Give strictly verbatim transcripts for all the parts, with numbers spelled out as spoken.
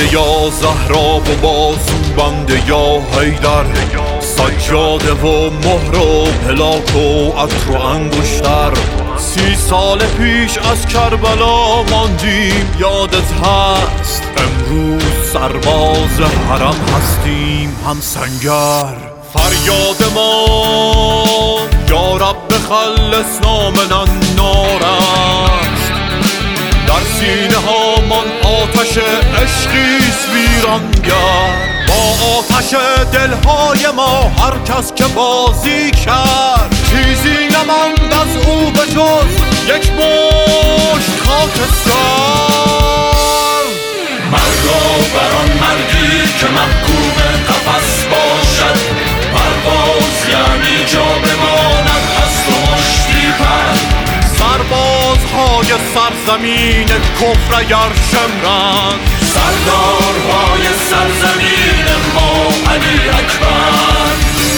بنده یا زهرا و بازو بنده یا حیدر، سجاده و مهر و پلاک و عطر و انگشتر. سی سال پیش از کربلا ماندیم یادت هست، امروز سرباز حرم هستیم هم سنگر. فریاد ما یا رب خلصنا من النار است، در سینه ها من آتش عشقیست ویرانگر. با آتش دلهای ما هر کس که بازی کرد، چیزی نماند از او به جز یک مشت خاکستر. مردا بر آن مردی که محکوم قفس باشد، پرواز یعنی جا بماند از تو مشتی پر. سربازهای سرزمین کفر اگر شمرند، سردارهای سرزمین ما علی اکبر.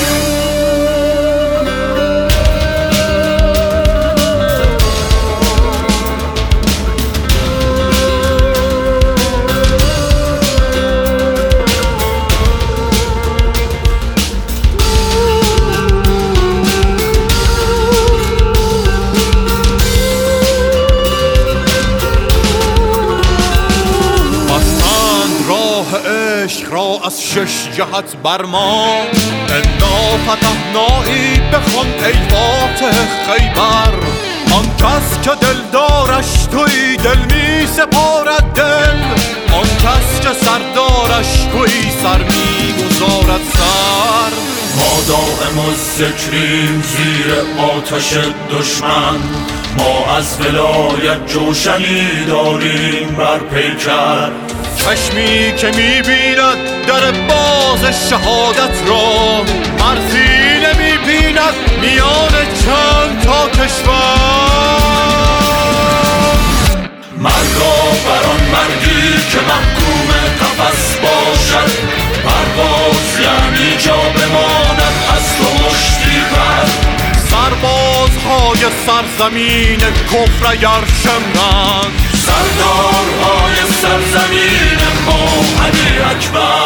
عشق را از شش جهت بر ما، انا فتحنایی بخوان ای فاتح خیبر. آن کس که دلدارش توی دل می سپارد دل، آن کس که سردارش توی سر می گذارد سر. ما دائم الذکریم زیر آتش دشمن، ما از ولایت جوشنی داریم بر پیکر. چشمی که میبیند در باز شهادت را، مرزی نمیبیند میان چند تا کشور. مردا بر آن مردی که محکوم قفس باشد، پرواز یعنی جا بماند از تو مشتی پر. سربازهای سرزمین کفر اگر شمرند، سردارهای سرزمین ما علی اکبر.